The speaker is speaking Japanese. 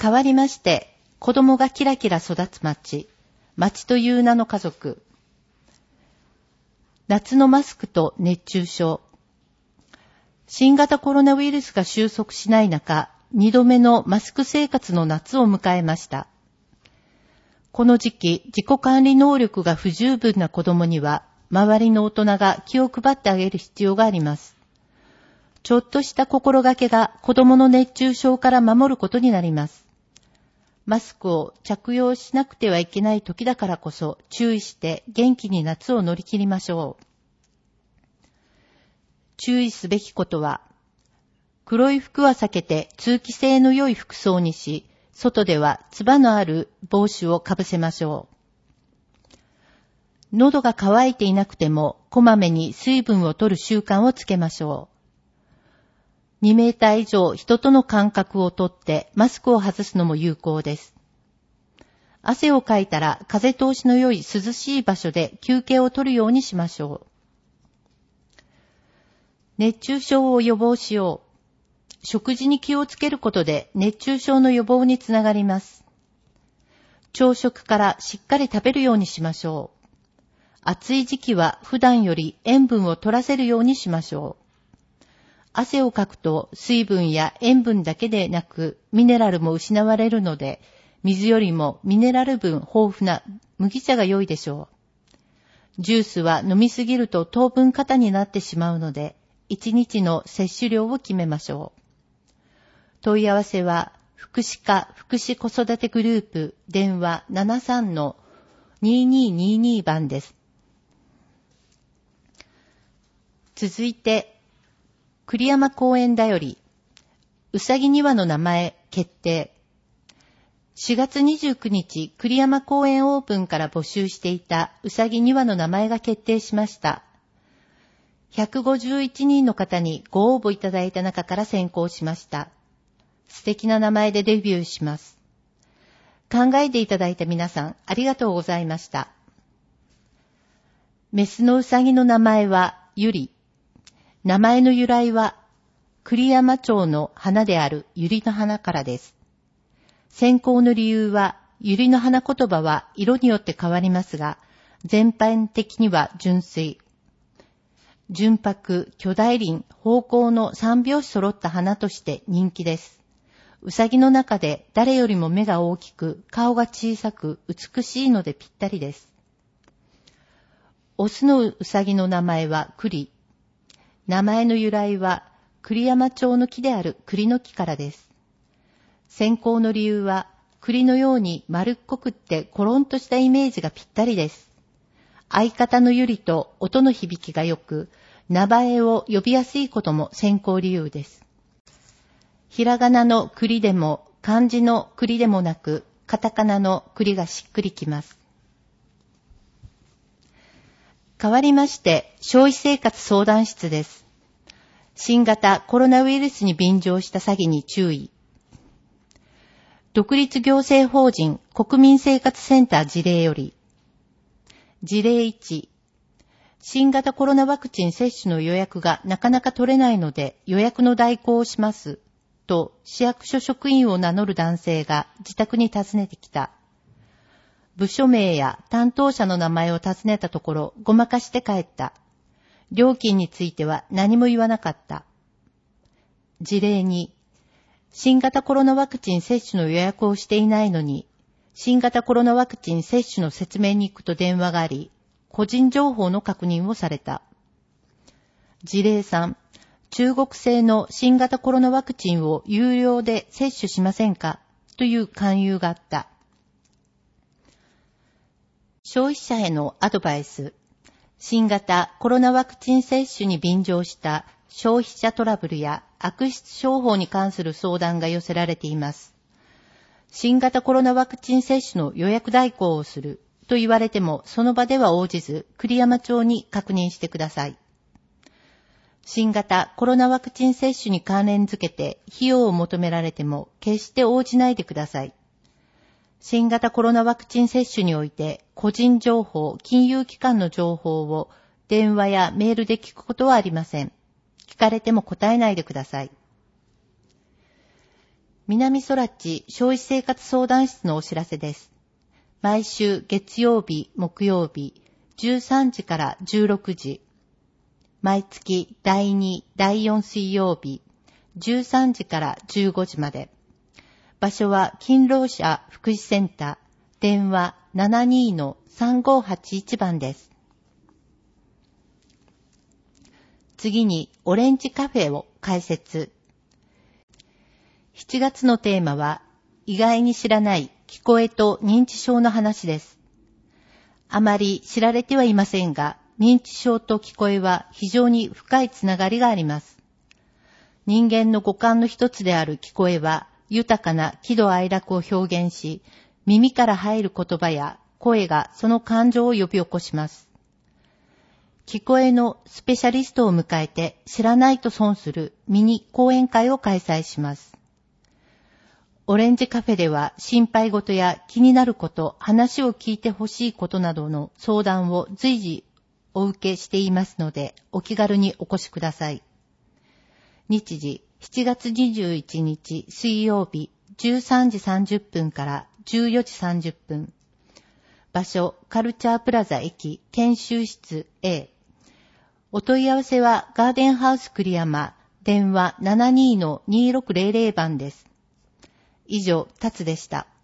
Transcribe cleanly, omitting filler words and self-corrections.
変わりまして、子供がキラキラ育つ町、町という名の家族。夏のマスクと熱中症。新型コロナウイルスが収束しない中、2度目のマスク生活の夏を迎えました。この時期、自己管理能力が不十分な子供には、周りの大人が気を配ってあげる必要があります。ちょっとした心がけが子供の熱中症から守ることになります。マスクを着用しなくてはいけない時だからこそ注意して元気に夏を乗り切りましょう。注意すべきことは、黒い服は避けて通気性の良い服装にし、外ではつばのある帽子をかぶせましょう。喉が渇いていなくてもこまめに水分を取る習慣をつけましょう。2メーター以上人との間隔をとってマスクを外すのも有効です。汗をかいたら風通しの良い涼しい場所で休憩を取るようにしましょう。熱中症を予防しよう。食事に気をつけることで熱中症の予防につながります。朝食からしっかり食べるようにしましょう。暑い時期は普段より塩分を取らせるようにしましょう。汗をかくと水分や塩分だけでなくミネラルも失われるので、水よりもミネラル分豊富な麦茶が良いでしょう。ジュースは飲みすぎると糖分過多になってしまうので、1日の摂取量を決めましょう。問い合わせは、福祉課福祉子育てグループ電話 73-2222 番です。続いて、栗山公園だより、うさぎ2羽の名前決定。4月29日、栗山公園オープンから募集していたうさぎ2羽の名前が決定しました。151人の方にご応募いただいた中から選考しました。素敵な名前でデビューします。考えていただいた皆さん、ありがとうございました。メスのうさぎの名前はゆり。名前の由来は栗山町の花であるゆりの花からです。選考の理由は、ゆりの花言葉は色によって変わりますが、全般的には純粋。純白、巨大輪、芳香の3拍子揃った花として人気です。うさぎの中で誰よりも目が大きく、顔が小さく、美しいのでぴったりです。オスのうさぎの名前は栗。名前の由来は栗山町の木である栗の木からです。選考の理由は、栗のように丸っこくってコロンとしたイメージがぴったりです。相方のゆりと音の響きが良く、名前を呼びやすいことも選考理由です。ひらがなの栗でも漢字の栗でもなく、カタカナの栗がしっくりきます。変わりまして、消費生活相談室です。新型コロナウイルスに便乗した詐欺に注意。独立行政法人国民生活センター事例より、事例1、新型コロナワクチン接種の予約がなかなか取れないので予約の代行をしますと市役所職員を名乗る男性が自宅に訪ねてきた。部署名や担当者の名前を尋ねたところごまかして帰った。料金については何も言わなかった。事例2、新型コロナワクチン接種の予約をしていないのに、新型コロナワクチン接種の説明に行くと電話があり、個人情報の確認をされた。事例3、中国製の新型コロナワクチンを有料で接種しませんかという勧誘があった。消費者へのアドバイス。新型コロナワクチン接種に便乗した消費者トラブルや悪質商法に関する相談が寄せられています。新型コロナワクチン接種の予約代行をすると言われてもその場では応じず栗山町に確認してください。新型コロナワクチン接種に関連づけて費用を求められても決して応じないでください。新型コロナワクチン接種において個人情報、金融機関の情報を電話やメールで聞くことはありません。聞かれても答えないでください。 南空知消費生活相談室のお知らせです。毎週月曜日、木曜日、13時から16時。毎月第2、第4水曜日、13時から15時まで。場所は勤労者福祉センター、電話 72-3581 番です。次にオレンジカフェを開設。7月のテーマは意外に知らない聞こえと認知症の話です。あまり知られてはいませんが、認知症と聞こえは非常に深いつながりがあります。人間の五感の一つである聞こえは豊かな喜怒哀楽を表現し、耳から入る言葉や声がその感情を呼び起こします。聞こえのスペシャリストを迎えて知らないと損するミニ講演会を開催します。オレンジカフェでは心配事や気になること、話を聞いてほしいことなどの相談を随時お受けしていますので、お気軽にお越しください。日時、7月21日水曜日13時30分から14時30分。場所、カルチャープラザ駅研修室 A。お問い合わせはガーデンハウス栗山、電話 72-2600 番です。以上、タツでした。